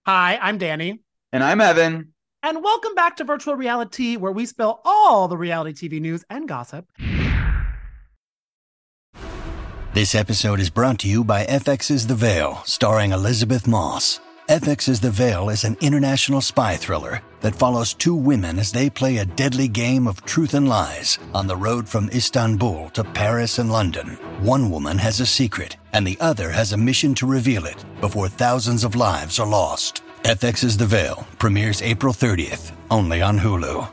Hi, I'm Danny. And I'm Evan. And welcome back to Virtual Reality, where we spill all the reality TV news and gossip. This episode is brought to you by FX's The Veil, starring Elizabeth Moss. FX's The Veil is an international spy thriller that follows two women as they play a deadly game of truth and lies on the road from Istanbul to Paris and London. One woman has a secret, and the other has a mission to reveal it before thousands of lives are lost. FX's The Veil premieres April 30th, only on Hulu.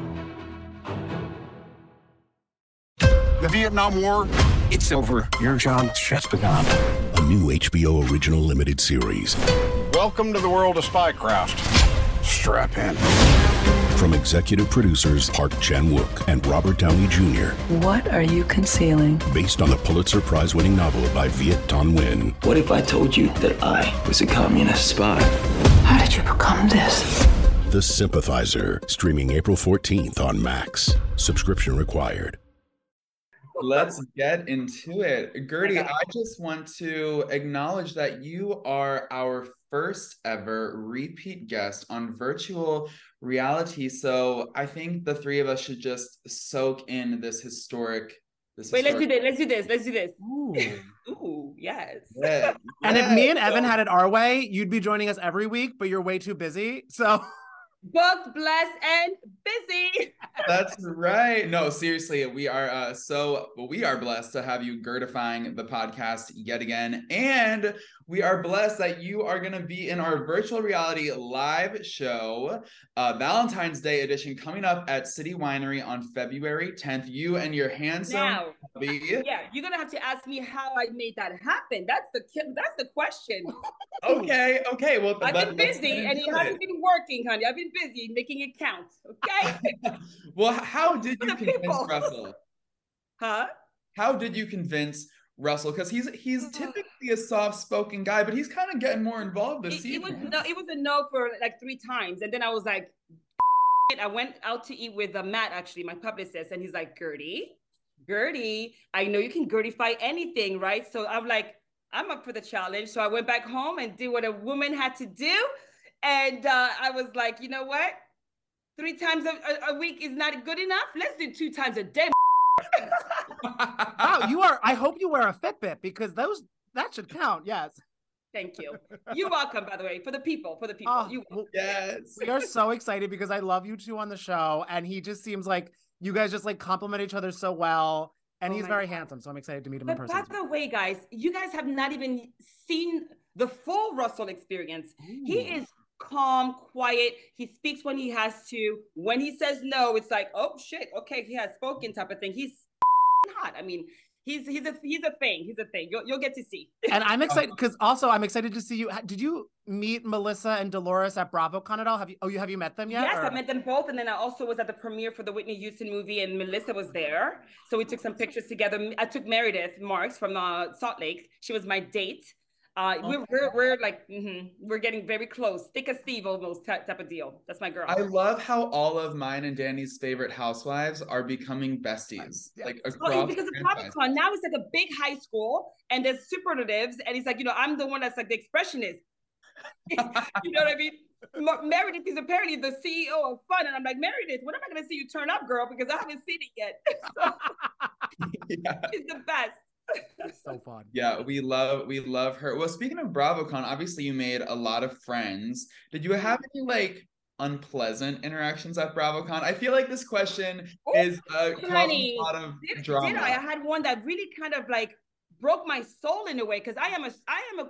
The Vietnam War, it's over. Your job's just begun. A new HBO original limited series. Welcome to the world of spycraft. Strap in. From executive producers Park Chan-wook and Robert Downey Jr. What are you concealing? Based on the Pulitzer Prize-winning novel by Viet Thanh Nguyen. What if I told you that I was a communist spy? How did you become this? The Sympathizer, streaming April 14th on Max. Subscription required. Let's get into it. Gertie, I just want to acknowledge that you are our first ever repeat guest on virtual reality. So I think the three of us should just soak in this historic. Wait, let's do this. Ooh. Ooh, yes. Yeah. And if me and Evan had it our way, you'd be joining us every week, but you're way too busy. So Booked, blessed, and busy. That's right. No, seriously, we are we are blessed to have you Gertifying the podcast yet again. And we are blessed that you are going to be in our virtual reality live show, Valentine's Day edition, coming up at City Winery on February 10th. You and your handsome hubby. Yeah, you're gonna have to ask me how I made that happen. That's the question. Okay. Well, I've been busy, and it hasn't been working, honey. I've been busy making it count. Okay. Well, how did you convince people. Russell? Huh? How did you convince Russell? Because he's typically a soft-spoken guy, but he's kind of getting more involved this season. It was a no for like 3 times, and then I was like, I went out to eat with Matt, actually, my publicist, and he's like, Gertie, I know you can Gertify anything, right? So I'm like, I'm up for the challenge. So I went back home and did what a woman had to do. And I was like, you know what? 3 times a week is not good enough. Let's do 2 times a day. wow, I hope you wear a Fitbit because that should count. Yes. Thank you. You're welcome, by the way, for the people. Oh, yes. We are so excited because I love you two on the show. And he just seems like you guys just like complement each other so well. And he's very handsome. So I'm excited to meet him in person. By the way, guys, you guys have not even seen the full Russell experience. Ooh. He is calm, quiet. He speaks when he has to. When he says no, it's like, oh shit, okay, he has spoken type of thing. He's hot. I mean, he's a thing. He's a thing. You'll get to see. And I'm excited because also I'm excited to see you. Did you meet Melissa and Dolores at BravoCon at all? Have you met them yet? Yes, I met them both, and then I also was at the premiere for the Whitney Houston movie, and Melissa was there. So we took some pictures together. I took Meredith Marks from Salt Lake. She was my date. We're like we're getting very close, thick as Steve almost type of deal. That's my girl. I love how all of mine and Danny's favorite housewives are becoming besties, like across. Because of BravoCon now it's like a big high school, and there's superlatives, and he's like, I'm the one that's like the expressionist. You know what I mean? Meredith is apparently the CEO of Fun, and I'm like, Meredith, when am I going to see you turn up, girl? Because I haven't seen it yet. So, yeah. She's the best. That's so fun. Yeah, we love her. Well, speaking of BravoCon, obviously you made a lot of friends. Did you have any like unpleasant interactions at BravoCon? I feel like this question is causing a lot of drama. I had one that really kind of like broke my soul in a way, because I am a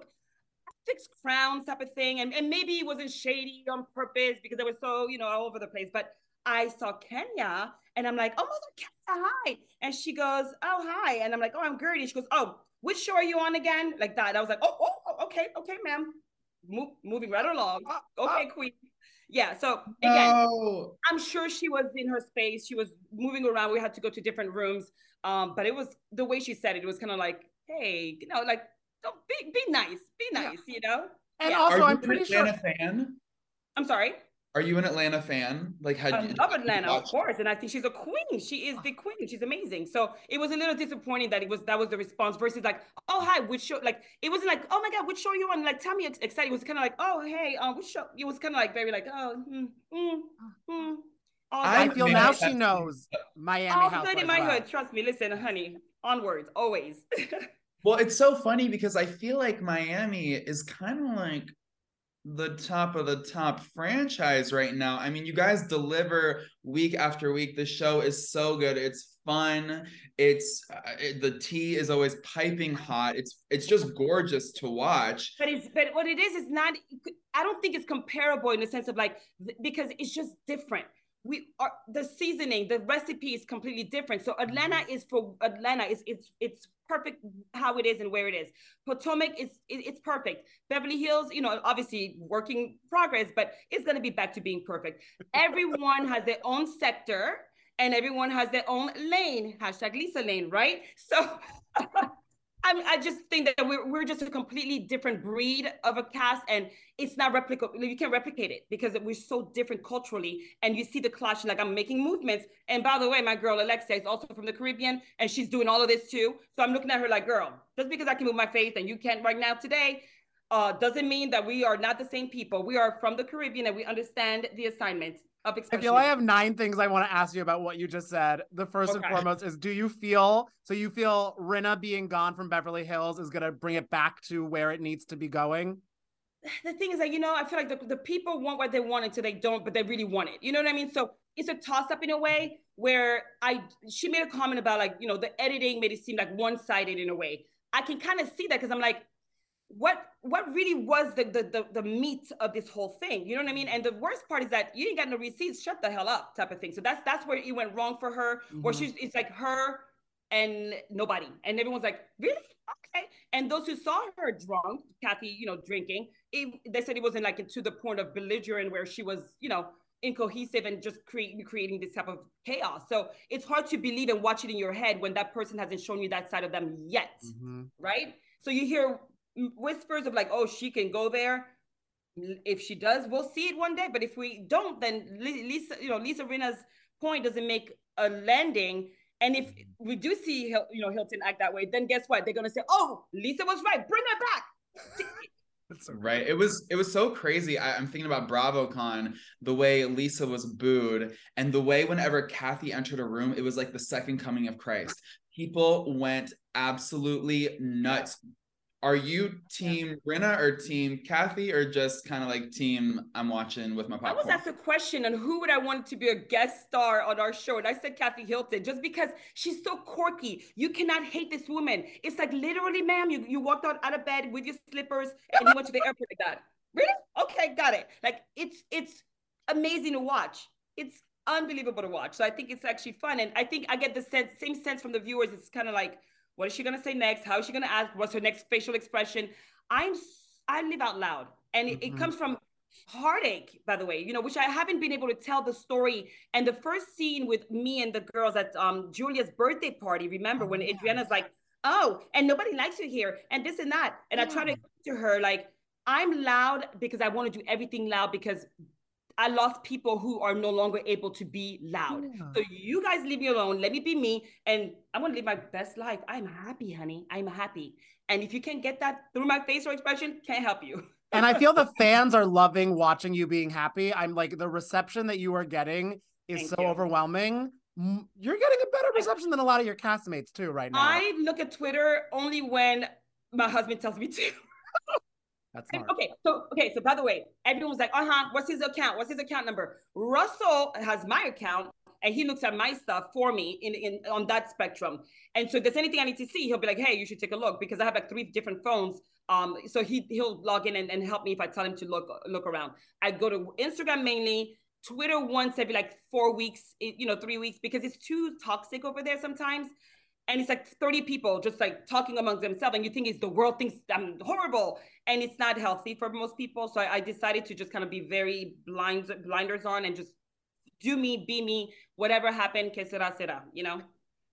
6 crowns type of thing, and maybe it wasn't shady on purpose because I was so all over the place, but I saw Kenya and I'm like, oh, Mother Kenya, hi. And she goes, oh, hi. And I'm like, oh, I'm Gertie. She goes, oh, which show are you on again? Like that. I was like, oh, okay, ma'am. Moving right along. Okay, queen. Yeah, so again, I'm sure she was in her space. She was moving around. We had to go to different rooms. But it was the way she said it. It was kind of like, hey, like, don't be nice. Be nice, And also, I'm pretty sure. A fan? I'm sorry? Are you an Atlanta fan? Like, I love Atlanta, of course, and I think she's a queen. She is the queen. She's amazing. So it was a little disappointing that that was the response versus like, oh hi, which show? Like it wasn't like, oh my god, which show are you on? Like tell me, excited. It was kind of like, oh hey, which show? It was kind of like very like, I feel now she knows Miami Housewives. Good in my hood. Trust me. Listen, honey, onwards always. Well, it's so funny because I feel like Miami is kind of like the top of the top franchise right now. I mean, you guys deliver week after week. The show is so good. It's fun. It's the tea is always piping hot. It's just gorgeous to watch. But what it is not. I don't think it's comparable in the sense of like because it's just different. We are the seasoning, the recipe is completely different. So Atlanta is it's perfect how it is and where it is. Potomac it's perfect. Beverly Hills, obviously working progress, but it's gonna be back to being perfect. Everyone has their own sector and everyone has their own lane. #Lisa Lane, right? So I just think that we're just a completely different breed of a cast, and it's not replicable. You can't replicate it because we're so different culturally, and you see the clash. Like I'm making movements, and by the way, my girl Alexia is also from the Caribbean, and she's doing all of this too. So I'm looking at her like, girl, just because I can move my face and you can't right now today, doesn't mean that we are not the same people. We are from the Caribbean, and we understand the assignment. I feel I have 9 things I want to ask you about what you just said. The first and foremost is, you feel Rinna being gone from Beverly Hills is going to bring it back to where it needs to be going? The thing is that, I feel like the people want what they want until they don't, but they really want it. You know what I mean? So it's a toss up in a way where she made a comment about like, the editing made it seem like one-sided in a way. I can kind of see that because I'm like, what really was the meat of this whole thing? You know what I mean? And the worst part is that you ain't got no receipts, shut the hell up type of thing. So that's where it went wrong for her, where it's like her and nobody. And everyone's like, really? Okay. And those who saw her drunk, Kathy, drinking, they said it wasn't like to the point of belligerent where she was, incohesive and just creating this type of chaos. So it's hard to believe and watch it in your head when that person hasn't shown you that side of them yet, right? So you hear whispers of like, oh, she can go there. If she does, we'll see it one day. But if we don't, then Lisa Rinna's point doesn't make a landing. And if we do see Hilton act that way, then guess what? They're gonna say, oh, Lisa was right. Bring her back. Right. It was so crazy. I'm thinking about BravoCon, the way Lisa was booed, and the way whenever Kathy entered a room, it was like the second coming of Christ. People went absolutely nuts. Are you team Rinna or team Kathy, or just kind of like team I'm watching with my popcorn? I was asked a question on who would I want to be a guest star on our show, and I said Kathy Hilton, just because she's so quirky. You cannot hate this woman. It's like literally, ma'am, you walked out of bed with your slippers and you went to the airport like that. Really? Okay, got it. Like it's amazing to watch. It's unbelievable to watch. So I think it's actually fun, and I think I get the same sense from the viewers. It's kind of like, what is she going to say next? How is she going to ask? What's her next facial expression? I live out loud. And it comes from heartache, by the way, which I haven't been able to tell the story. And the first scene with me and the girls at Julia's birthday party, remember when Adriana's like, oh, and nobody likes you here and this and that. And I try to explain to her, like, I'm loud because I want to do everything loud because I lost people who are no longer able to be loud. Yeah. So you guys leave me alone. Let me be me. And I want to live my best life. I'm happy, honey. I'm happy. And if you can't get that through my facial expression, can't help you. And I feel the fans are loving watching you being happy. I'm like, the reception that you are getting is overwhelming. You're getting a better reception than a lot of your castmates too right now. I look at Twitter only when my husband tells me to. That's smart. Okay, so by the way, everyone's like, what's his account? What's his account number? Russell has my account and he looks at my stuff for me in on that spectrum. And so if there's anything I need to see, he'll be like, hey, you should take a look, because I have like 3 different phones. So he'll log in and help me if I tell him to look around. I go to Instagram mainly, Twitter once every like 4 weeks, 3 weeks, because it's too toxic over there sometimes. And it's like 30 people just like talking amongst themselves, and you think the world thinks I'm horrible, and it's not healthy for most people. So I decided to just kind of be very blinders on and just do me, be me, whatever happened, que sera, sera,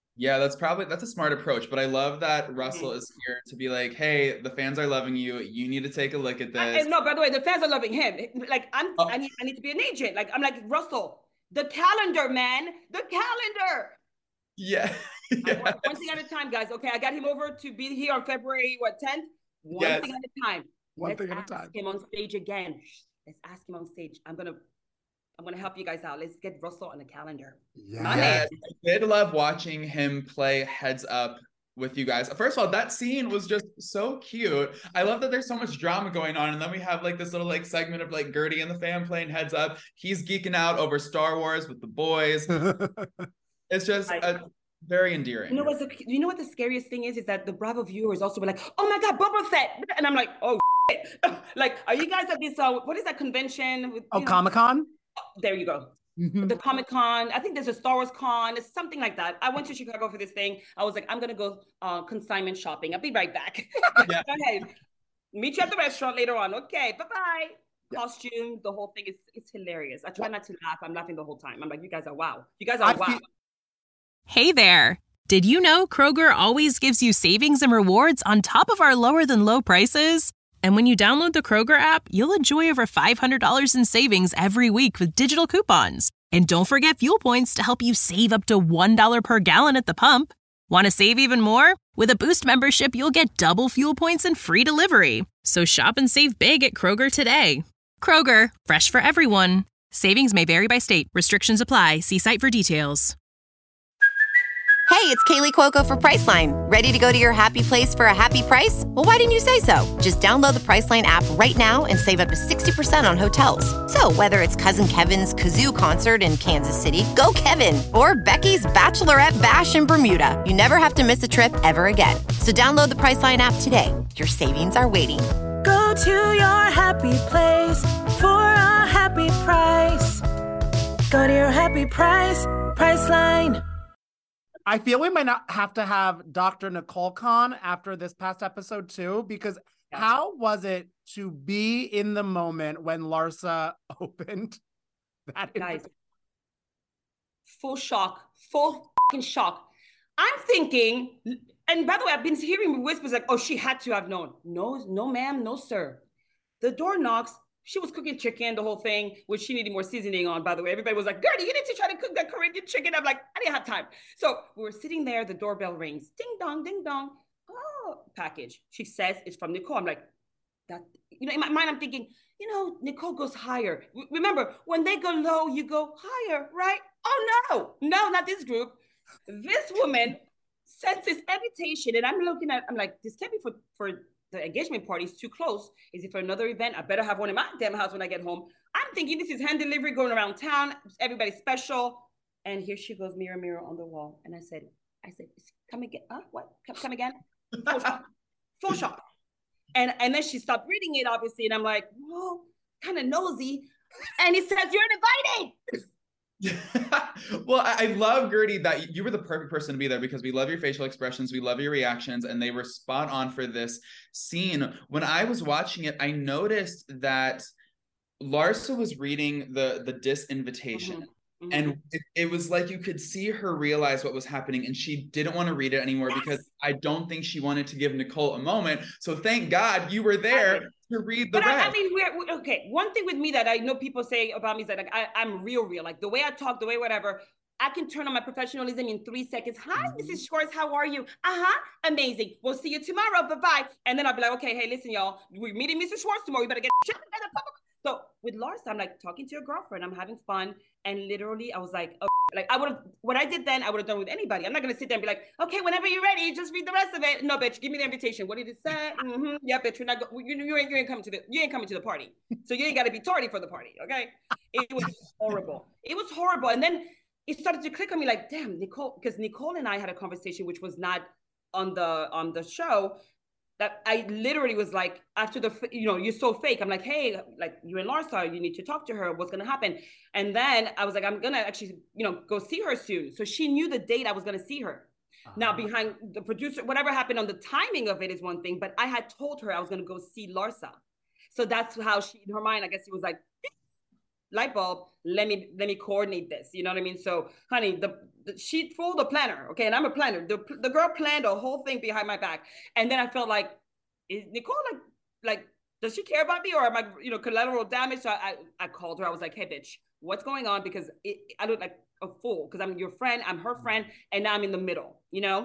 Yeah, that's a smart approach. But I love that Russell is here to be like, hey, the fans are loving you. You need to take a look at this. No, by the way, the fans are loving him. Like I need to be an agent. Like I'm like, Russell, the calendar, man, the calendar. Yeah. One thing at a time, guys. Okay, I got him over to be here on February 10th. One thing at a time. Let's ask him on stage again. Let's ask him on stage. I'm gonna help you guys out. Let's get Russell on the calendar. Yes. I did love watching him play Heads Up with you guys. First of all, that scene was just so cute. I love that there's so much drama going on, and then we have like this little like segment of like Gertie and the fam playing Heads Up. He's geeking out over Star Wars with the boys. It's just very endearing. You know what the scariest thing is that the Bravo viewers also were like, oh my God, Boba Fett. And I'm like, oh shit. Like, are you guys at this what is that convention with, Comic-Con? There you go. The Comic-Con. I think there's a Star Wars con. It's something like that. I went to Chicago for this thing. I was like, I'm gonna go consignment shopping. I'll be right back. Yeah. Okay. Meet you at the restaurant later on. Okay, bye-bye. Costumes, the whole thing is hilarious. I try not to laugh. I'm laughing the whole time. I'm like, you guys are wow. You guys are wow. Hey there. Did you know Kroger always gives you savings and rewards on top of our lower than low prices? And when you download the Kroger app, you'll enjoy over $500 in savings every week with digital coupons. And don't forget fuel points to help you save up to $1 per gallon at the pump. Want to save even more? With a Boost membership, you'll get double fuel points and free delivery. So shop and save big at Kroger today. Kroger, fresh for everyone. Savings may vary by state. Restrictions apply. See site for details. Hey, it's Kaylee Cuoco for Priceline. Ready to go to your happy place for a happy price? Well, why didn't you say so? Just download the Priceline app right now and save up to 60% on hotels. So whether it's Cousin Kevin's Kazoo Concert in Kansas City, go Kevin, or Becky's Bachelorette Bash in Bermuda, you never have to miss a trip ever again. So download the Priceline app today. Your savings are waiting. Go to your happy place for a happy price. Go to your happy price, Priceline. I feel we might not have to have Dr. Nicole Khan after this past episode too, because how was it to be in the moment when Larsa opened that? Guys, full shock, full fucking shock. I'm thinking, and by the way, I've been hearing whispers like, oh, she had to have known. No, ma'am, no, sir. The door knocks. She was cooking chicken, the whole thing, which she needed more seasoning on, by the way. Everybody was like, Gertie, you need to try to cook that Caribbean chicken. I'm like, I didn't have time. So we were sitting there, the doorbell rings. Ding dong, ding dong. Oh, package. She says it's from Nicole. I'm like, that, in my mind, I'm thinking, Nicole goes higher. Remember, when they go low, you go higher, right? Oh, no, not this group. This woman sends this invitation, and I'm like, this can't be for the engagement party is too close. Is it for another event? I better have one in my damn house when I get home. I'm thinking this is hand delivery going around town. Everybody's special. And here she goes, mirror, mirror on the wall. And I said, come again? What? Come again? Full shock. And then she stopped reading it, obviously. And I'm like, whoa, kind of nosy. And it says, you're invited. Well, I love, Gertie, that you were the perfect person to be there because we love your facial expressions, we love your reactions, and they were spot on for this scene. When I was watching it, I noticed that Larsa was reading the disinvitation. Mm-hmm. And it was like you could see her realize what was happening, and she didn't want to read it anymore because I don't think she wanted to give Nicole a moment. So thank God you were there to read the rest. I mean, we're okay. One thing with me that I know people say about me is that like I'm real. Like the way I talk, the way whatever, I can turn on my professionalism in 3 seconds. Hi, Mrs. Schwartz, how are you? Amazing. We'll see you tomorrow. Bye-bye. And then I'll be like, okay, hey, listen, y'all, we're meeting Mrs. Schwartz tomorrow. We better get shit together. So with Larsa, I'm like talking to your girlfriend. I'm having fun. And literally I was like, oh, like what I did then, I would have done with anybody. I'm not going to sit there and be like, okay, whenever you're ready, just read the rest of it. No, bitch, give me the invitation. What did it say? Yeah, bitch, you ain't coming to the party. So you ain't got to be tardy for the party. Okay. It was horrible. It was horrible. And then it started to click on me like, damn, Nicole, because Nicole and I had a conversation, which was not on the show, that I literally was like, after you're so fake. I'm like, hey, like you and Larsa, you need to talk to her. What's going to happen? And then I was like, I'm going to actually, go see her soon. So she knew the date I was going to see her. Now behind the producer, whatever happened on the timing of it is one thing, but I had told her I was going to go see Larsa. So that's how in her mind, I guess it was like, light bulb. Let me coordinate this. You know what I mean? So, honey, she fooled the planner. Okay, and I'm a planner. The girl planned a whole thing behind my back, and then I felt like, is Nicole like does she care about me, or am I collateral damage? So I called her. I was like, hey, bitch, what's going on? Because I look like a fool because I'm your friend, I'm her friend, and now I'm in the middle,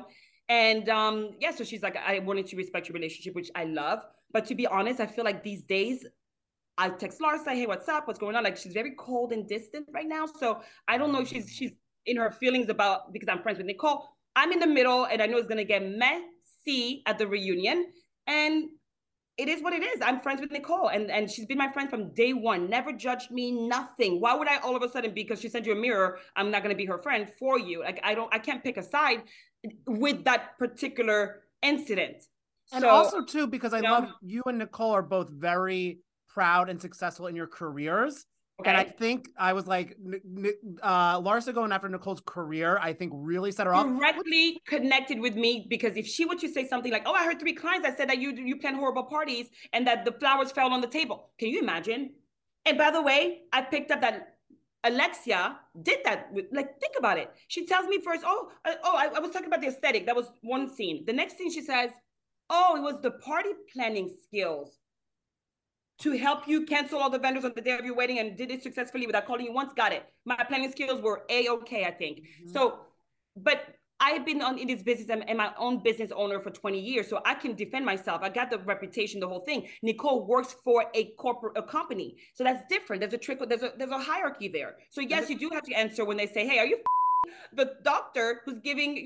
And so she's like, I wanted to respect your relationship, which I love. But to be honest, I feel like these days, I text Larsa, hey, what's up? What's going on? Like, she's very cold and distant right now. So I don't know if she's in her feelings because I'm friends with Nicole. I'm in the middle, and I know it's going to get messy at the reunion. And it is what it is. I'm friends with Nicole, and she's been my friend from day one. Never judged me, nothing. Why would I all of a sudden, because she sent you a mirror, I'm not going to be her friend for you? Like, I can't pick a side with that particular incident. And also too, because I love you and Nicole are both very proud and successful in your careers. Okay. And I think I was like, Larsa going after Nicole's career, I think really set her off. Directly connected with me, because if she were to say something like, oh, I heard 3 clients that said that you plan horrible parties and that the flowers fell on the table. Can you imagine? And by the way, I picked up that Alexia did that. Think about it. She tells me first, I was talking about the aesthetic. That was one scene. The next scene she says, oh, it was the party planning skills to help you cancel all the vendors on the day of your wedding, and did it successfully without calling you once. Got it. My planning skills were A-okay, I think. Mm-hmm. So, but I've been in this business and my own business owner for 20 years, so I can defend myself. I got the reputation, the whole thing. Nicole works for a company, so that's different. There's a trickle. There's a hierarchy there. So yes, you do have to answer when they say, "Hey, are you the doctor who's giving?"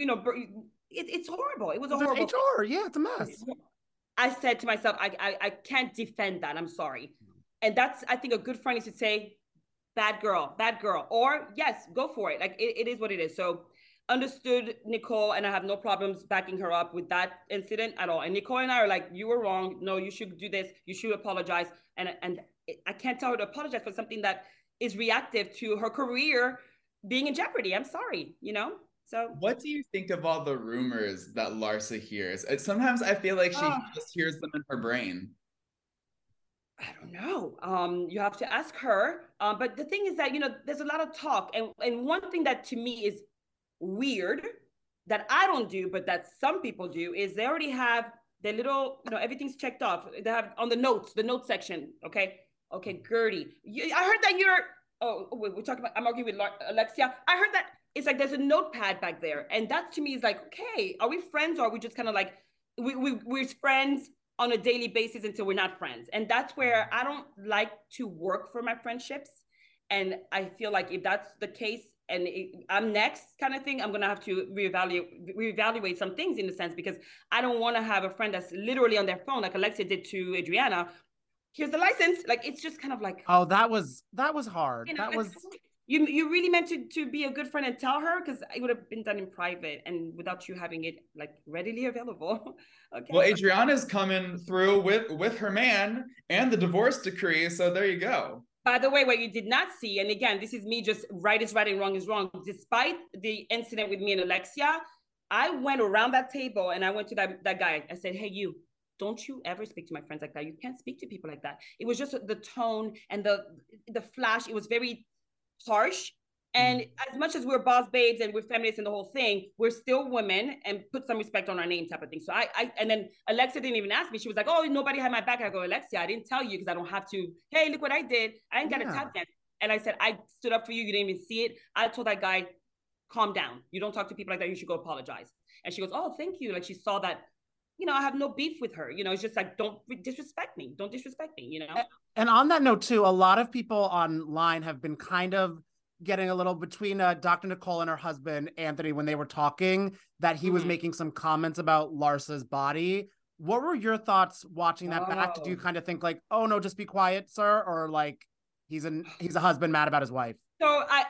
It's horrible. It was a horrible. HR, yeah, it's a mess. I said to myself, I can't defend that. I'm sorry. And that's, I think, a good friend is to say, bad girl, or yes, go for it. Like, it is what it is. So understood Nicole, and I have no problems backing her up with that incident at all. And Nicole and I are like, you were wrong. No, you should do this. You should apologize. And I can't tell her to apologize for something that is reactive to her career being in jeopardy. I'm sorry, So, what do you think of all the rumors that Larsa hears? Sometimes I feel like she just hears them in her brain. I don't know. You have to ask her. But the thing is that, there's a lot of talk. And one thing that to me is weird that I don't do, but that some people do, is they already have their little, everything's checked off. They have on the note section. Okay, Gertie. I heard that we're talking about, I'm arguing with Alexia. I heard that. It's like there's a notepad back there. And that to me is like, okay, are we friends, or are we just kind of like, we're friends on a daily basis until we're not friends? And that's where I don't like to work for my friendships. And I feel like if that's the case and I'm next kind of thing, I'm going to have to reevaluate some things in a sense, because I don't want to have a friend that's literally on their phone, like Alexia did to Adriana. Here's the license. Like, it's just kind of like, oh, that was hard. That was... You really meant to be a good friend and tell her, because it would have been done in private and without you having it like readily available. Okay. Well, Adriana's coming through with her man and the divorce decree, so there you go. By the way, what you did not see, and again, this is me just right is right and wrong is wrong. Despite the incident with me and Alexia, I went around that table and I went to that guy. I said, hey, you. Don't you ever speak to my friends like that. You can't speak to people like that. It was just the tone and the flash. It was very harsh. And as much as we're boss babes and we're feminists and the whole thing, we're still women, and put some respect on our name type of thing. So and then Alexia didn't even ask me. She was like, oh, nobody had my back. I go, Alexia, I didn't tell you because I don't have to. Hey, look what I did. I ain't got a tap dance. And I said, I stood up for you. You didn't even see it. I told that guy, calm down. You don't talk to people like that. You should go apologize. And she goes, oh, thank you. Like, she saw that, I have no beef with her. It's just like, don't disrespect me. Don't disrespect me, And on that note too, a lot of people online have been kind of getting a little between Dr. Nicole and her husband, Anthony, when they were talking, that he was making some comments about Larsa's body. What were your thoughts watching that back? Did you kind of think like, oh no, just be quiet, sir? Or like, he's a husband mad about his wife? So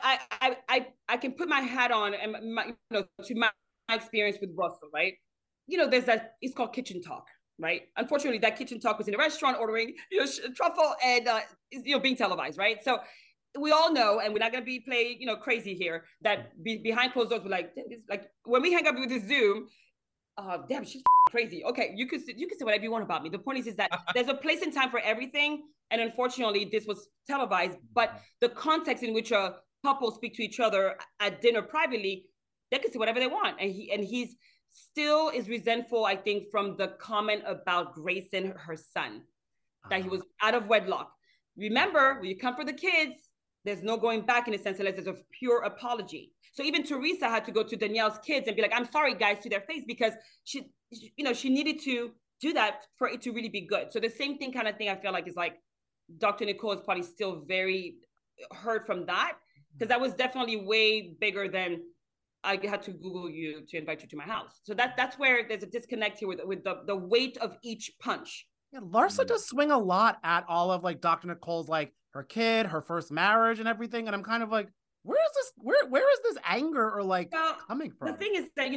I can put my hat on and to my experience with Russell, right? There's that, it's called kitchen talk, right? Unfortunately, that kitchen talk was in a restaurant ordering, truffle and, being televised, right? So we all know, and we're not going to play crazy here, that behind closed doors, we're like when we hang up with the Zoom, damn, she's crazy. Okay, you can say whatever you want about me. The point is that there's a place and time for everything. And unfortunately, this was televised, but the context in which a couple speak to each other at dinner privately, they can say whatever they want. And he's still is resentful, I think, from the comment about Grayson, her son, that he was out of wedlock. Remember, when you come for the kids, there's no going back in a sense unless there's a pure apology. So even Teresa had to go to Danielle's kids and be like, I'm sorry, guys, to their face, because she needed to do that for it to really be good. So the same thing kind of thing, I feel like, is like Dr. Nicole is probably still very hurt from that, because that was definitely way bigger than I had to Google you to invite you to my house. So that's where there's a disconnect here with the weight of each punch. Yeah, Larsa does swing a lot at all of like Dr. Nicole's, like her kid, her first marriage and everything. And I'm kind of like, where is this anger or like coming from? The thing is that,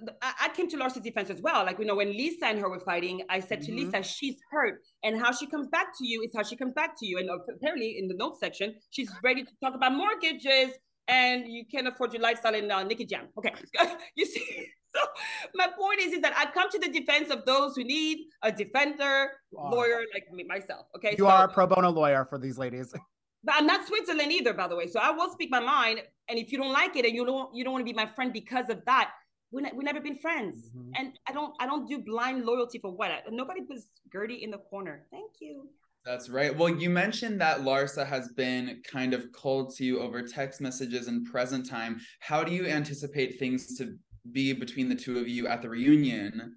I came to Larsa's defense as well. Like, when Lisa and her were fighting, I said to Lisa, she's hurt. And how she comes back to you is how she comes back to you. And apparently in the notes section, she's ready to talk about mortgages and you can't afford your lifestyle in Nicky Jam. Okay, you see? So my point is that I come to the defense of those who need a defender, lawyer like me, myself. Okay, you are a pro bono lawyer for these ladies. But I'm not Switzerland either, by the way. So I will speak my mind. And if you don't like it and you don't want to be my friend because of that, we've never been friends. And I don't do blind loyalty for what. Nobody puts Gertie in the corner. Thank you. That's right. Well, you mentioned that Larsa has been kind of cold to you over text messages in present time. How do you anticipate things to be between the two of you at the reunion?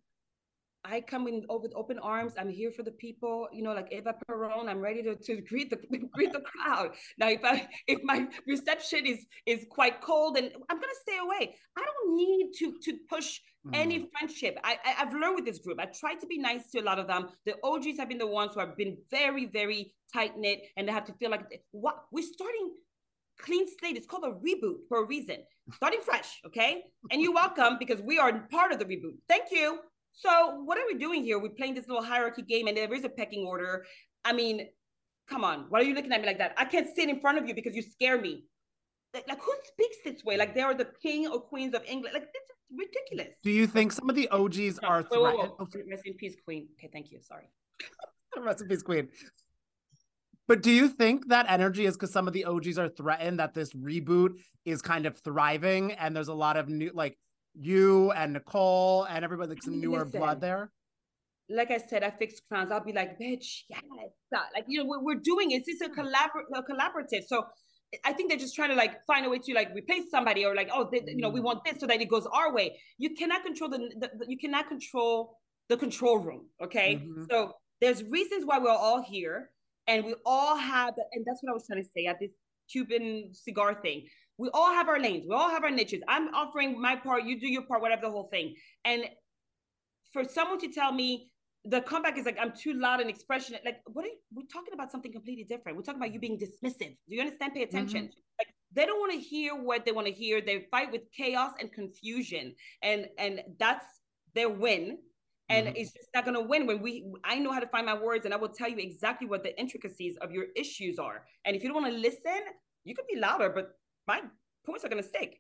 I come in with open arms. I'm here for the people, like Eva Peron. I'm ready to greet the crowd. Now, if my reception is quite cold, and I'm gonna stay away. I don't need to push any friendship. I've learned with this group. I tried to be nice to a lot of them. The OGs have been the ones who have been very, very tight knit, and they have to feel like what we're starting. Clean slate. It's called a reboot for a reason. Starting fresh, okay? And you're welcome, because we are part of the reboot. Thank you. So what are we doing here? We're playing this little hierarchy game, and there is a pecking order. I mean, come on. Why are you looking at me like that? I can't sit in front of you because you scare me. Like who speaks this way? Like they are the king or queens of England. Like, it's ridiculous. Do you think some of the OGs are threatened? Rest in peace, queen. Okay, thank you. Sorry. Rest in peace, queen. But do you think that energy is because some of the OGs are threatened that this reboot is kind of thriving and there's a lot of new, like, you and Nicole and everybody, like some newer blood there? Like I said, I fix crowns. I'll be like, bitch, yes. Like, we're doing it. It's a collaborative. So I think they're just trying to like find a way to like replace somebody, or like, we want this so that it goes our way. You cannot control you cannot control the control room. Okay. So there's reasons why we're all here, and we all have, and that's what I was trying to say at this Cuban cigar thing. We all have our lanes. We all have our niches. I'm offering my part. You do your part, whatever the whole thing. And for someone to tell me the comeback is like, I'm too loud and expressionate. Like, we're talking about something completely different. We're talking about you being dismissive. Do you understand? Pay attention. Like, they don't want to hear what they want to hear. They fight with chaos and confusion. And that's their win. And it's just not going to win when I know how to find my words, and I will tell you exactly what the intricacies of your issues are. And if you don't want to listen, you can be louder, but my points are going to stick,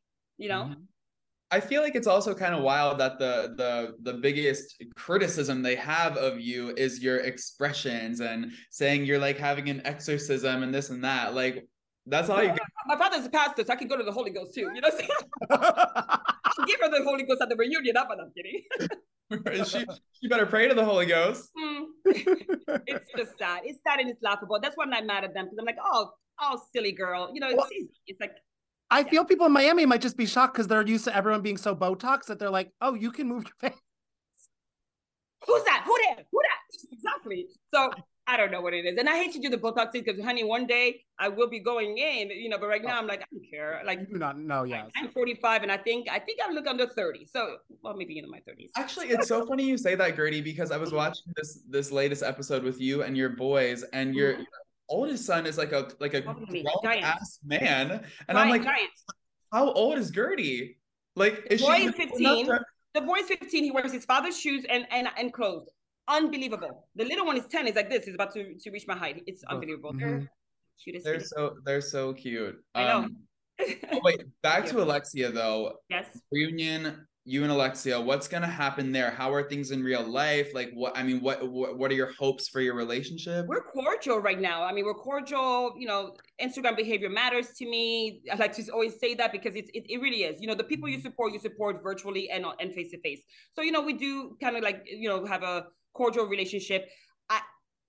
I feel like it's also kind of wild that the biggest criticism they have of you is your expressions and saying you're like having an exorcism and this and that. Like, that's all you get. My father's a pastor, so I can go to the Holy Ghost too. You know what I'm saying? I'll give her the Holy Ghost at the reunion. But I'm kidding. She better pray to the Holy Ghost. It's just sad. It's sad and it's laughable. That's why I'm not mad at them, because I'm like, oh, silly girl. It's like. I feel people in Miami might just be shocked because they're used to everyone being so Botox that they're like, oh, you can move your face. Who's that? Who that? Exactly. So I don't know what it is. And I hate to do the Botox thing because, honey, one day I will be going in, but right now I'm like, I don't care. Like, you do not know, yes. I'm 45 and I think I look under 30. So, well, maybe in my 30s. Actually, it's so funny you say that, Gertie, because I was watching this latest episode with you and your boys, and your oldest son is like a grown-ass man. And I'm like, how old is Gertie? Like, is she 15? The boy is 15. He wears his father's shoes and clothes. Unbelievable. The little one is 10. He's like this. He's about to reach my height. It's unbelievable. They're cute. They're so cute. I know. Wait, back to Alexia though. Yes. Reunion you and Alexia, what's going to happen there? How are things in real life? Like, what are your hopes for your relationship? We're cordial right now. I mean, we're cordial. You know, Instagram behavior matters to me. I like to always say that because it really is. You know, the people you support virtually and face to face. So, you know, we do kind of like, you know, have a cordial relationship. I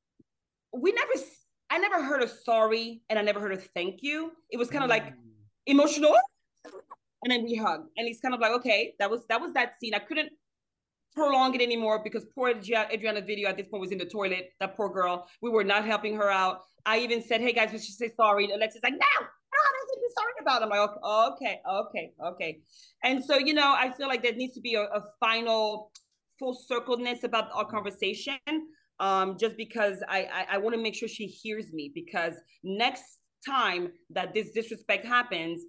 never heard a sorry and I never heard a thank you. It was kind of like emotional. And then we hug, and he's kind of like, okay, that was that scene. I couldn't prolong it anymore because poor Adriana Video at this point was in the toilet. That poor girl. We were not helping her out. I even said, hey guys, we should say sorry. And Alexia's like, no, there's nothing to be sorry about. I'm like, okay. And so, you know, I feel like there needs to be a final full circleness about our conversation. Just because I want to make sure she hears me, because next time that this disrespect happens,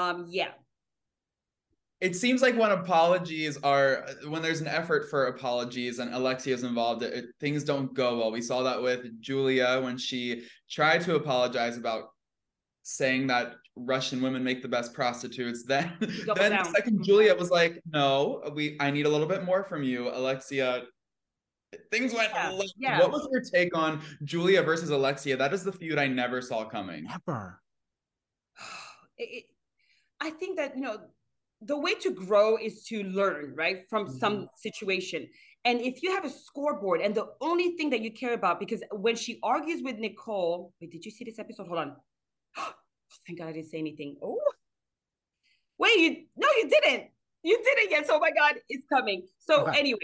It seems like when there's an effort for apologies and Alexia's involved, things don't go well. We saw that with Julia when she tried to apologize about saying that Russian women make the best prostitutes. Then the second Julia was like, no, I need a little bit more from you, Alexia. Things went left. Yeah. What was your take on Julia versus Alexia? That is the feud I never saw coming. Never. I think that, you know, the way to grow is to learn, right, from some situation. And if you have a scoreboard and the only thing that you care about, because when she argues with Nicole, wait, did you see this episode? Hold on. Oh, thank God I didn't say anything. Oh, wait, you didn't. You didn't yet. So, oh my God, it's coming. So anyway,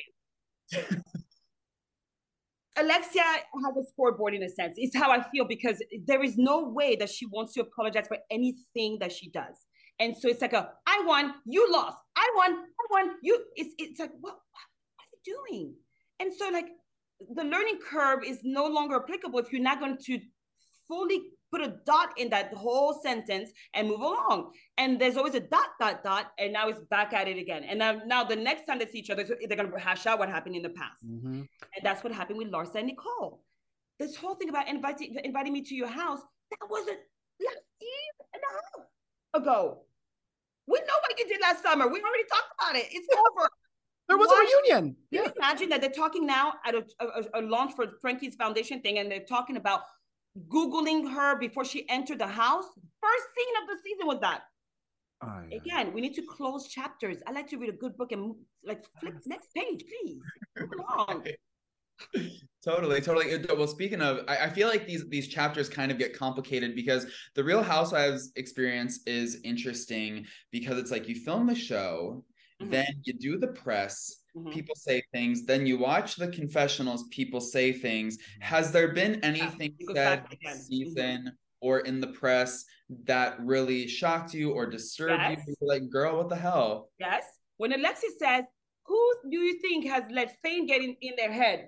Alexia has a scoreboard in a sense. It's how I feel, because there is no way that she wants to apologize for anything that she does. And so it's like I won, you lost. I won, you. It's like, what are you doing? And so like the learning curve is no longer applicable if you're not going to fully put a dot in that whole sentence and move along. And there's always a dot, and now it's back at it again. And now the next time they see each other, they're going to hash out what happened in the past. Mm-hmm. And that's what happened with Larsa and Nicole. This whole thing about inviting me to your house, that was a year and a half ago. We know what you did last summer. We already talked about it. It's over. There was a reunion. Can you imagine that they're talking now at a launch for Frankie's foundation thing, and they're talking about Googling her before she entered the house? First scene of the season was that. Oh, yeah. Again, we need to close chapters. I like to read a good book and like flip next page, please. Move along. Totally. Well, speaking of, I feel like these chapters kind of get complicated because the Real Housewives experience is interesting because it's like you film the show, then you do the press, people say things, then you watch the confessionals, people say things. Has there been anything said this season or in the press that really shocked you or disturbed you? You're like, girl, what the hell? Yes. When Alexis says, who do you think has let fame get in their head?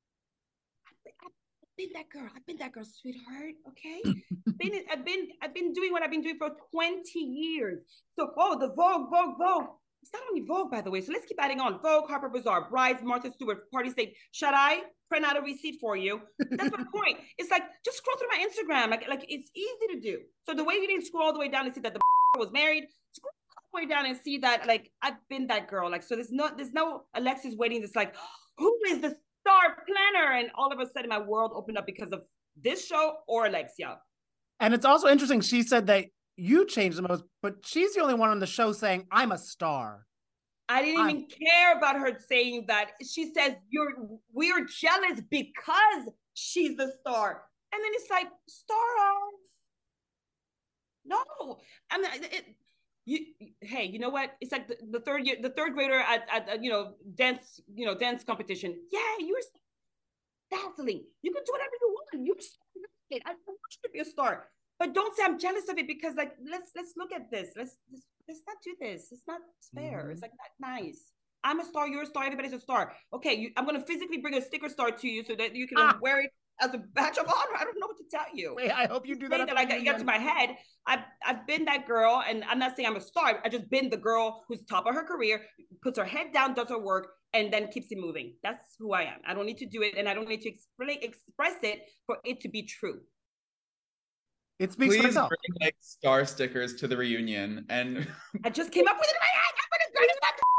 I've been that girl, sweetheart. Okay, I've been doing what I've been doing for 20 years. So, the Vogue. It's not only Vogue, by the way. So let's keep adding on. Vogue, Harper Bazaar, Brides, Martha Stewart, Party State. Should I print out a receipt for you? That's my point. It's like just scroll through my Instagram. Like it's easy to do. So the way you didn't scroll all the way down and see that the was married, scroll all the way down and see that like I've been that girl. Like so, there's no Alexis waiting. That's like, who is the star planner? And all of a sudden my world opened up because of this show or Alexia. And it's also interesting, she said that you changed the most, but she's the only one on the show saying I'm a star. I didn't even care about her saying that. She says we're jealous because she's the star. And then it's like, star of no. I mean hey, you know what? It's like the third grader at dance competition. Yeah, you're dazzling. You can do whatever you want. You're I want you to be a star, but don't say I'm jealous of it because like let's look at this. Let's not do this. It's not fair. Mm-hmm. It's like not nice. I'm a star. You're a star. Everybody's a star. Okay, I'm gonna physically bring a sticker star to you so that you can wear it as a badge of honor. I don't know what to tell you. Wait, I hope you do that. I got to my head. I've been that girl, and I'm not saying I'm a star. I just been the girl who's top of her career, puts her head down, does her work, and then keeps it moving. That's who I am. I don't need to do it, and I don't need to express it for it to be true. It speaks for itself. Please bring like star stickers to the reunion, and I just came up with it in my head.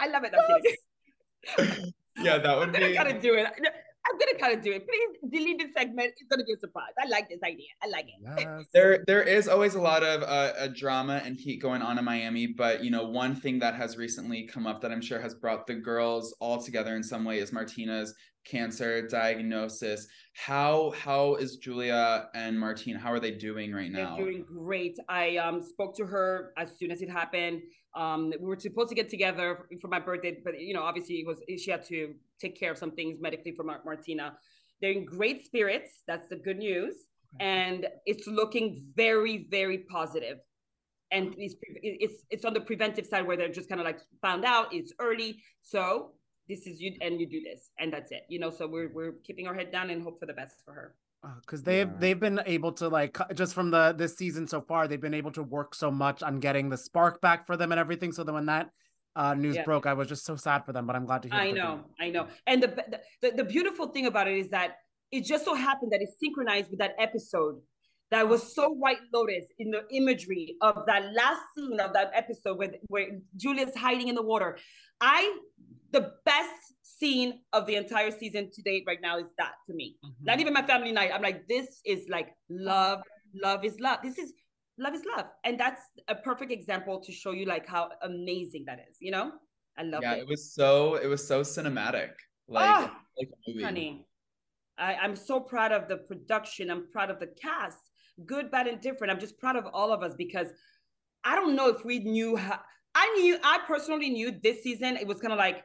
I love it. I'm kidding. Yeah, that would be. I'm gonna do it. I'm gonna kind of do it. Please delete this segment. It's gonna be a surprise. I like this idea. I like it. Yes. There is always a lot of drama and heat going on in Miami, but you know, one thing that has recently come up that I'm sure has brought the girls all together in some way is Martina's cancer diagnosis. How is Julia and Martina? How are they doing right now? They're doing great. I spoke to her as soon as it happened. We were supposed to get together for my birthday, but you know, obviously she had to take care of some things medically for Martina. They're in great spirits. That's the good news. And it's looking very, very positive. And it's on the preventive side where they're just kind of like found out it's early. So this is you, and you do this, and that's it. You know, so we're keeping our head down and hope for the best for her. Because they've been able to, like, just from this season so far, they've been able to work so much on getting the spark back for them and everything. So then when that news broke, I was just so sad for them, but I'm glad to hear. I know. And the beautiful thing about it is that it just so happened that it synchronized with that episode that was so White Lotus in the imagery of that last scene of that episode where Julia's hiding in the water. The best scene of the entire season to date right now is that, to me. Not even my family night. I'm like, this is like love is love. This is love is love. And that's a perfect example to show you like how amazing that is, you know? I love it. Yeah, it was so cinematic. Like a movie. Honey, I'm so proud of the production. I'm proud of the cast. Good, bad, and different. I'm just proud of all of us because I don't know if we knew how. I personally knew this season it was kind of like,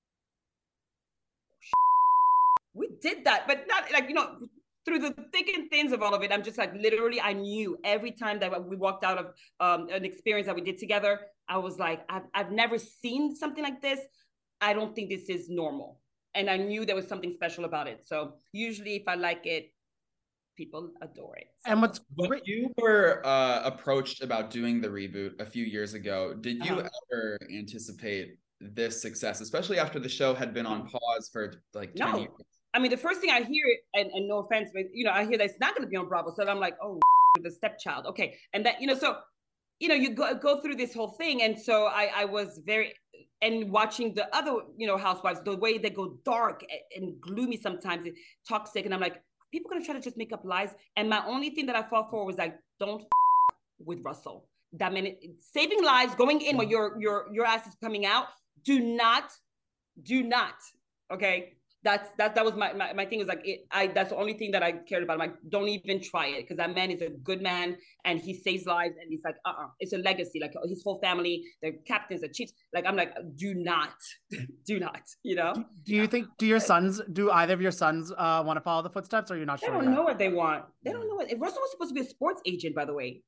we did that, but not like, you know, through the thick and thins of all of it. I'm just like, literally, I knew every time that we walked out of an experience that we did together, I was like, I've never seen something like this. I don't think this is normal. And I knew there was something special about it. So usually if I like it, people adore it. So. And when you were approached about doing the reboot a few years ago, did you ever anticipate this success, especially after the show had been on pause for like 10 years? I mean, the first thing I hear, and no offense, but you know, I hear that it's not going to be on Bravo. So I'm like, oh, the stepchild. Okay. And that, you know, so, you know, you go through this whole thing. And so I was very, and watching the other, you know, housewives, the way they go dark and gloomy sometimes, toxic. And I'm like, people going to try to just make up lies. And my only thing that I fought for was like, don't with Russell. That meant saving lives, going in when your ass is coming out. Do not. Okay. That was my thing, was like, that's the only thing that I cared about. I'm like, don't even try it, because that man is a good man and he saves lives, and he's like, it's a legacy, like his whole family, the captains, the chiefs, like, I'm like, do not, you know? Do you think, do either of your sons want to follow the footsteps, or you're not sure? They don't know what they want. They don't know what, Russell was supposed to be a sports agent, by the way.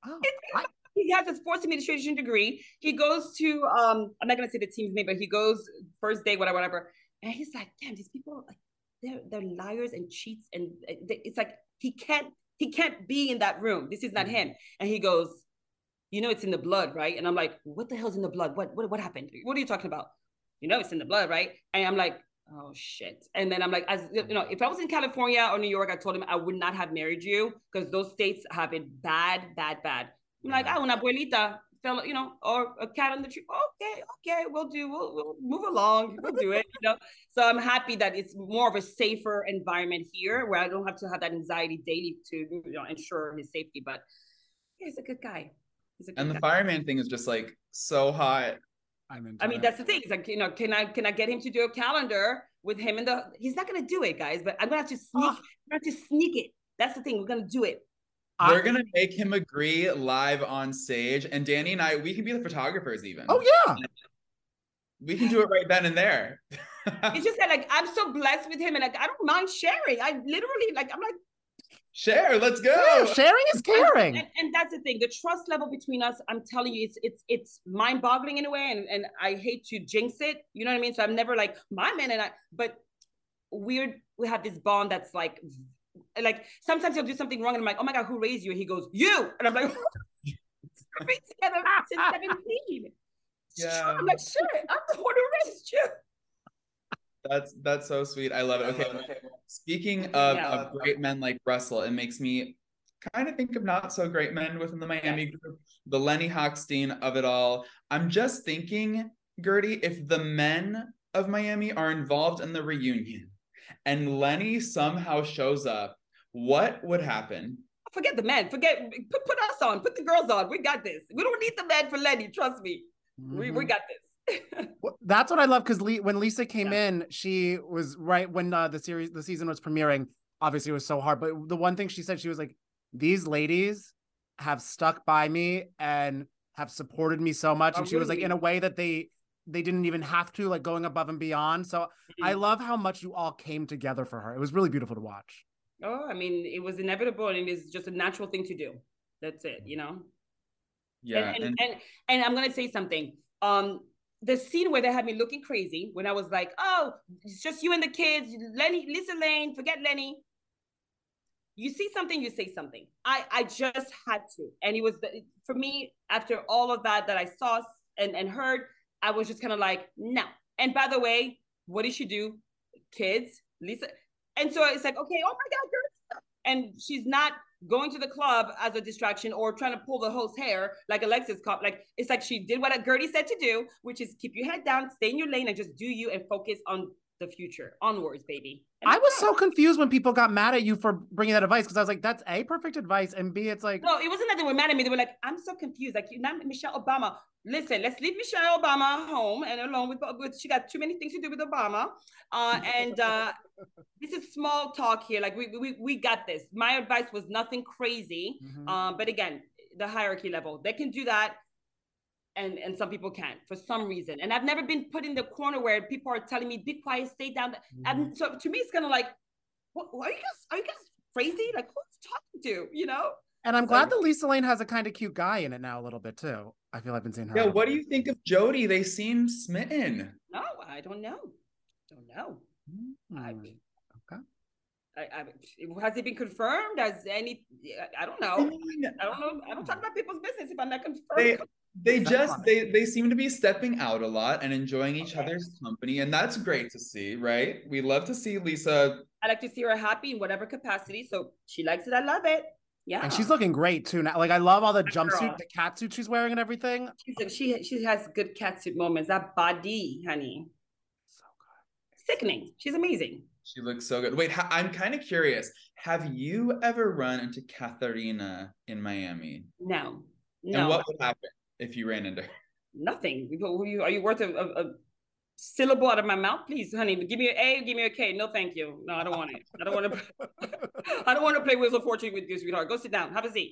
He has a sports administration degree. He goes to, I'm not going to say the team's name, but he goes first day, whatever. And he's like, damn, these people, like, they're liars and cheats. And it's like, he can't be in that room. This is not him. And he goes, you know, it's in the blood, right? And I'm like, what the hell's in the blood? What happened? What are you talking about? You know, it's in the blood, right? And I'm like, oh shit. And then I'm like, as you know, if I was in California or New York, I told him I would not have married you, because those states have it bad. I'm like, una abuelita fell, you know, or a cat on the tree. Okay, we'll move along. We'll do it, you know? So I'm happy that it's more of a safer environment here, where I don't have to have that anxiety daily to, you know, ensure his safety. But yeah, he's a good guy. And the fireman thing is just like so hot. I mean, that's the thing. It's like, you know, can I get him to do a calendar with him in the? He's not gonna do it, guys. But I'm gonna have to sneak it. That's the thing. We're gonna do it. We're gonna make him agree live on stage, and Danny and I, we can be the photographers even. Oh yeah, we can do it right then and there. It's just that, like, I'm so blessed with him, and like, I don't mind sharing. I literally, like, I'm like, share, let's go. Yeah, sharing is caring. And that's the thing. The trust level between us, I'm telling you, it's mind-boggling in a way, and I hate to jinx it. You know what I mean? So I'm never like, my man and I, but we have this bond that's like sometimes he'll do something wrong and I'm like, oh my God, who raised you? And he goes, you. And I'm like, we've been together since 17. Yeah. I'm like, shit, I'm the one who raised you. That's so sweet. I love it. Okay. Speaking of great men like Russell, it makes me kind of think of not so great men within the Miami group, the Lenny Hochstein of it all. I'm just thinking, Gertie, if the men of Miami are involved in the reunion and Lenny somehow shows up, what would happen? Forget the men. Put us on. Put the girls on. We got this. We don't need the men for Lenny. Trust me. We got this. That's what I love, because when Lisa came in, she was right when the season was premiering. Obviously, it was so hard, but the one thing she said, she was like, "These ladies have stuck by me and have supported me so much," and she was like, in a way that they didn't even have to, like, going above and beyond. So I love how much you all came together for her. It was really beautiful to watch. Oh, I mean, it was inevitable, and it is just a natural thing to do. That's it, you know? Yeah. And I'm gonna say something. The scene where they had me looking crazy, when I was like, "Oh, it's just you and the kids, Lenny, Lisa Lane, forget Lenny." You see something, you say something. I just had to. And it was, for me, after all of that I saw and heard, I was just kind of like, no. And by the way, what did she do? Kids, Lisa. And so it's like, okay, oh my God, girl. And she's not going to the club as a distraction or trying to pull the host's hair like Alexis caught. Like, it's like she did what Gertie said to do, which is keep your head down, stay in your lane, and just do you and focus on the future. Onwards, baby. And I was so confused when people got mad at you for bringing that advice, because I was like, that's A, perfect advice, and B, it's like... No, it wasn't that they were mad at me. They were like, I'm so confused. Like, you're not Michelle Obama. Listen, let's leave Michelle Obama home and alone with she got too many things to do with Obama. This is small talk here. Like, we got this. My advice was nothing crazy. But again, the hierarchy level, they can do that. And some people can't for some reason. And I've never been put in the corner where people are telling me, be quiet, stay down. And so to me, it's kind of like, what, are you guys crazy? Like, who's talking to, you know? And I'm glad that Lisa Lane has a kind of cute guy in it now a little bit too. I feel I've been seeing her. Yeah, what do you think of Jody? They seem smitten. No, I don't know. Okay. Has it been confirmed? Has any? I don't know. I don't talk about people's business if I'm not confirmed. They seem to be stepping out a lot and enjoying each other's company, and that's great to see, right? We love to see Lisa. I like to see her happy in whatever capacity, so she likes it. I love it. Yeah, and she's looking great too now. Like, I love all the jumpsuit, the catsuit she's wearing and everything. She has good catsuit moments. That body, honey, so good, sickening. She's amazing. She looks so good. Wait, I'm kind of curious. Have you ever run into Katharina in Miami? No. And what would happen if you ran into her? Nothing. Are you worth a syllable out of my mouth? Please, honey, give me an A, give me a K. No, thank you. No, I don't want it. I don't want to play Wheels of Fortune with you, sweetheart. Go sit down. Have a seat.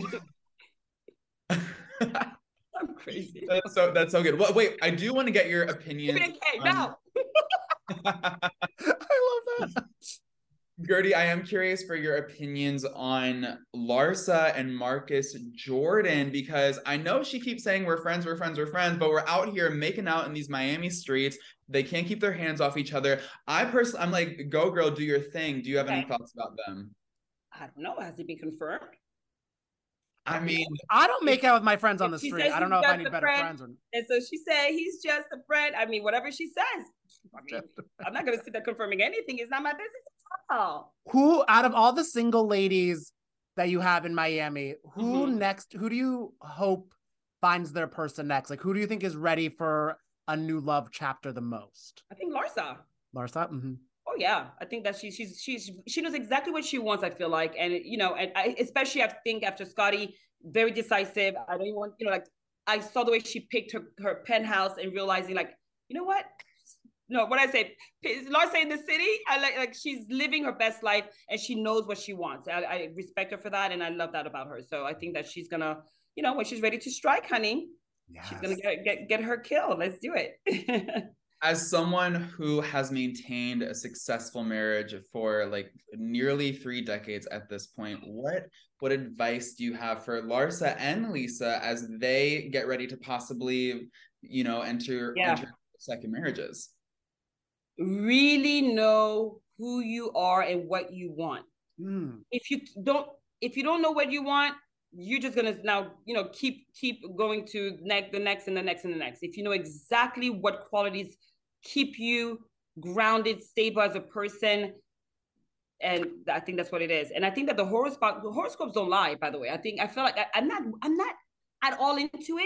I'm crazy. That's so good. Well, wait, I do want to get your opinion. Give me a K now. I love that. Gertie, I am curious for your opinions on Larsa and Marcus Jordan, because I know she keeps saying we're friends, but we're out here making out in these Miami streets. They can't keep their hands off each other. I'm like, go girl, do your thing. Do you have any thoughts about them? I don't know. Has it been confirmed? I mean, I don't make out with my friends on the street. I don't know if I need better friends. And so she said he's just a friend. I mean, whatever she says. I mean, I'm not going to sit there confirming anything. It's not my business at all. Who, out of all the single ladies that you have in Miami, who next? Who do you hope finds their person next? Like, who do you think is ready for a new love chapter the most? I think Larsa. Larsa. Mm-hmm. Oh yeah, I think that she knows exactly what she wants. I feel like, and you know, and especially I think after Scotty, very decisive. I don't even want, you know, like I saw the way she picked her penthouse and realizing, like, you know what? No, what I say, Larsa in the city. I like she's living her best life and she knows what she wants. I respect her for that, and I love that about her. So I think that she's gonna, you know, when she's ready to strike, honey, she's gonna get her kill. Let's do it. As someone who has maintained a successful marriage for like nearly 3 decades at this point, what advice do you have for Larsa and Lisa as they get ready to possibly, you know, enter second marriages? Really know who you are and what you want. If you don't know what you want, you're just gonna now, you know, keep going to the next and the next and the next. If you know exactly what qualities keep you grounded, stable as a person, and I think that's what it is. And I think that the horoscopes don't lie, by the way. I feel like I'm not at all into it,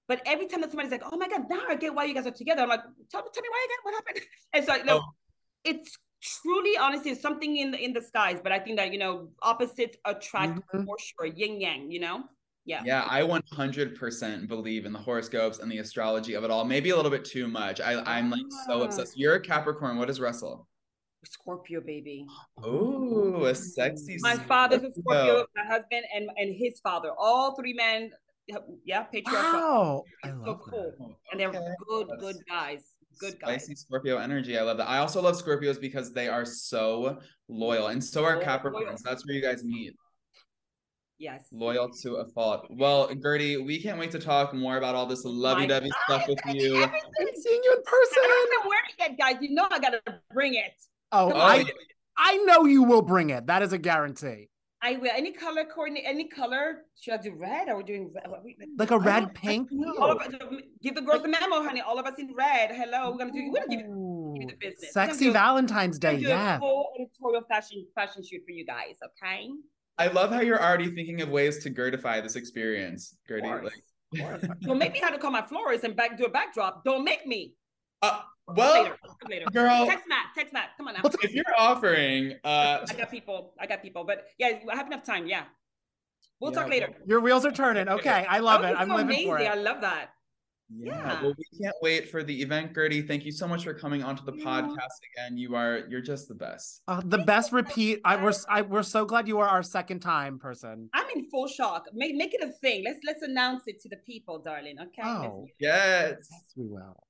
But every time that somebody's like, oh my God, now I get why you guys are together. I'm like, tell me why again, what happened? And so, no, it's truly, honestly, it's something in the skies. But I think that, opposites attract for sure, yin yang, Yeah. Yeah, I 100% believe in the horoscopes and the astrology of it all. Maybe a little bit too much. I'm like so obsessed. You're a Capricorn. What is Russell? Scorpio, baby. Oh, a sexy. My father's a Scorpio, my husband, and his father. All three men, patriarchal. Wow, it's so cool. And they're good guys. Good guys. Spicy Scorpio energy. I love that. I also love Scorpios because they are so loyal, and so are Capricorns. That's where you guys meet. Yes. Loyal to a fault. Well, Gertie, we can't wait to talk more about all this lovey-dovey stuff with you. I'm seeing you in person. I haven't wearing it, guys. I gotta bring it. Oh, I know you will bring it. That is a guarantee. I will. Any color coordinate, any color. Should I do red? Are we doing red? Like a red pink? Give the girls the memo, honey. All of us in red. Hello. We're gonna give you the business. Sexy Valentine's Day, yeah. A full editorial fashion shoot for you guys, okay? I love how you're already thinking of ways to Gertify this experience, Gertie. Don't make me have to call my florist and do a backdrop. Don't make me. Well, later. Girl, text Matt. Come on now. If you're offering, I got people, but yeah, I have enough time. Yeah, we'll talk later. Your wheels are turning. Okay, I love it. I'm living for it. I love that. Yeah. Well, we can't wait for the event, Gertie. Thank you so much for coming onto the podcast again. You're just the best. The best repeat. We're so glad you are our second time person. I'm in full shock. Make it a thing. Let's announce it to the people, darling. Okay. Oh, yes, we will.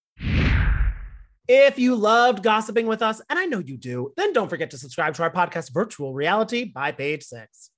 If you loved gossiping with us, and I know you do, then don't forget to subscribe to our podcast, Virtual Reality by Page Six.